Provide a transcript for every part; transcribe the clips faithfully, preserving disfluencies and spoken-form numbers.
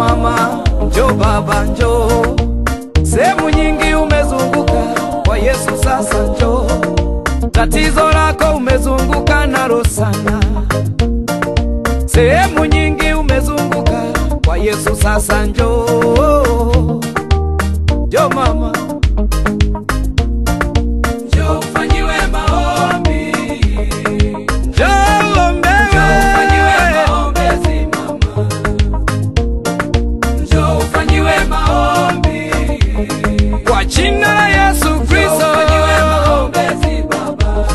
mama, njoo baba, njoo. Sehemu nyingi umezunguka, kwa Yesu sasa njoo. Tatizo lako umezunguka nalo sana. Sehemu nyingi umezunguka, kwa Yesu sasa njoo. Njoo mama, njoo ufanyiwe maombi. Njoo ombewe, njoo ufanyiwe maombezi mama. Njoo ufanyiwe maombi kwa jina la Yesu Kristo. Ufanyiwe maombezi baba.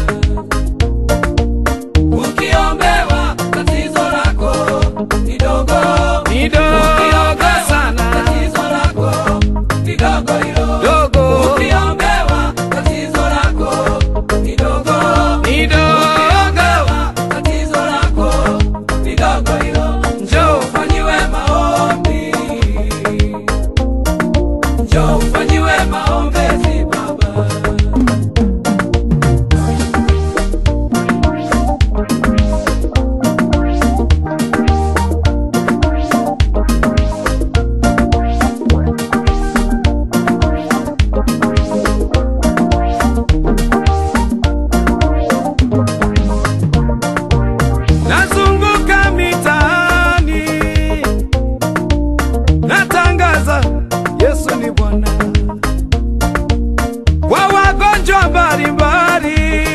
Ukiombewa tatizo lako ni dogo, ni dogo sana. Tatizo lako ni dogo hilo, dogo. Ukiombewa tatizo lako ni dogo, ni dogo. Tatizo lako ni dogo hilo. Njoo ufanyiwe maombi. Njoo ufanyiwe maombezi baba. Nazunguka mitaani, natangaza Yesu ni Bwana. Kwa wagonjwa mbalimbali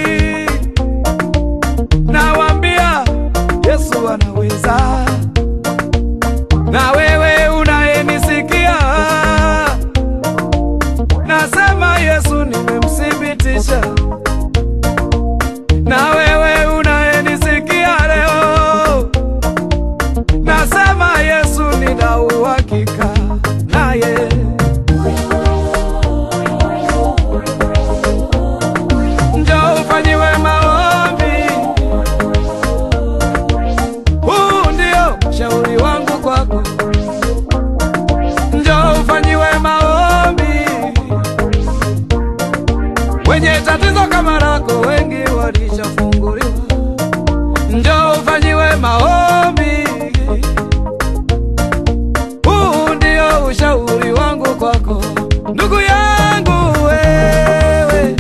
nawaambia Yesu anaweza. Na wewe unayenisikia, nasema Yesu nimemthibitisha. Na wewe unayenisikia leo, nasema Yesu nina uhakika naye. Njoo ufanyiwe maombi. Huu ndio shauri wangu kwako. Njoo ufanyiwe maombi. Wenye tatizo kama lako wengi walishafunguliwa. Njoo ufanyiwe maombi. Huu ndio ushauri wangu kwako, ndugu yangu wewe.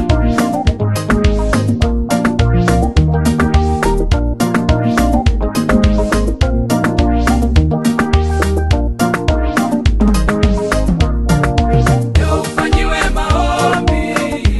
Njoo ufanyiwe maombi.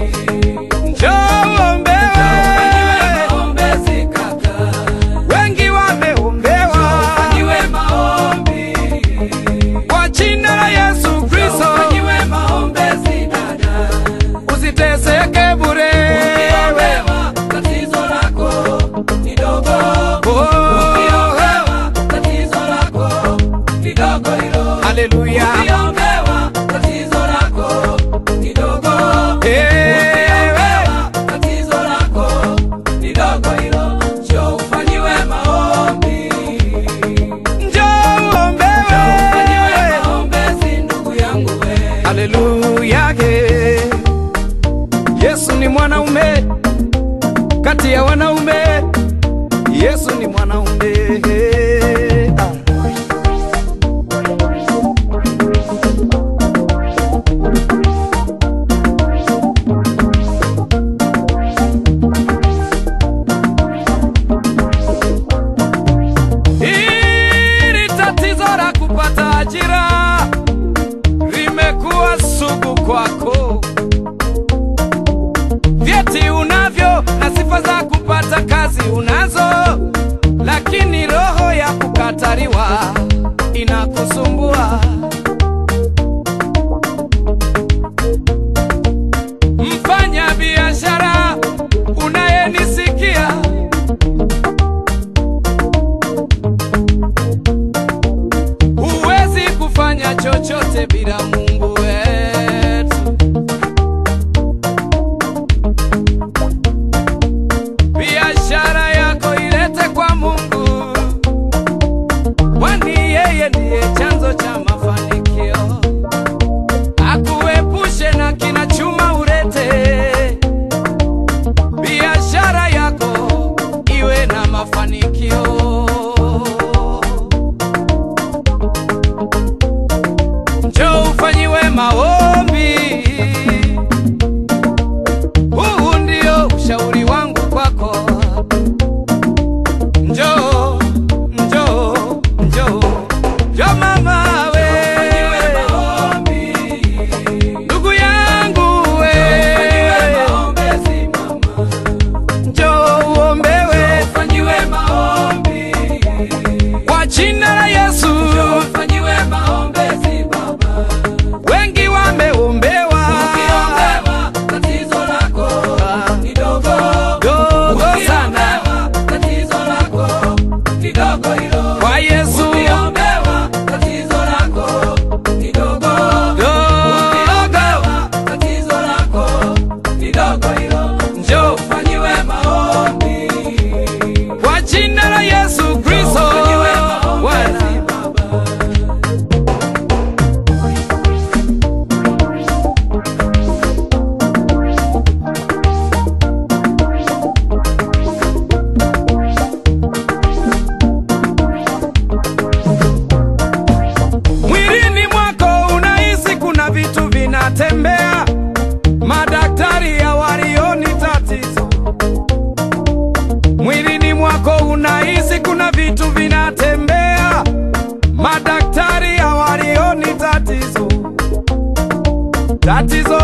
Njoo ombewe. Njoo ufanyiwe maombezi kaka. Wengi wameombewa. Njoo ufanyiwe maombi kwa jina la Yesu Kristo. Njoo ufanyiwe maombezi dada. Usiteseke bure. Ukiombewa tatizo lako ni dogo. Ukiombewa tatizo lako ni dogo hilo. Haleluya. Ukiombewa tatizo lako ni dogo. Ukiombewa tatizo lako ni dogo hilo. Njoo ufanyiwe maombi. Njoo ombewe. Njoo ufanyiwe maombezi ndugu yangu we. Haleluya. Yesu ni mwanaume kati ya wanaume. Yesu ni mwanaume. Ah. Hili tatizo la kupata ajira limekuwa sugu kwako. Vyeti unavyo na sifa za kupata kazi unazo, lakini roho ya kukataliwa inakusumbua. Mfanya biashara unayenisikia, huwezi kufanya chochote bila Mungu wetu. Biashara yako ilete kwa Mungu, kwani yeye ndiye chanzo cha mafanikio. Akuepushe na kinachuma ulete. Biashara yako iwe na mafanikio. tatizo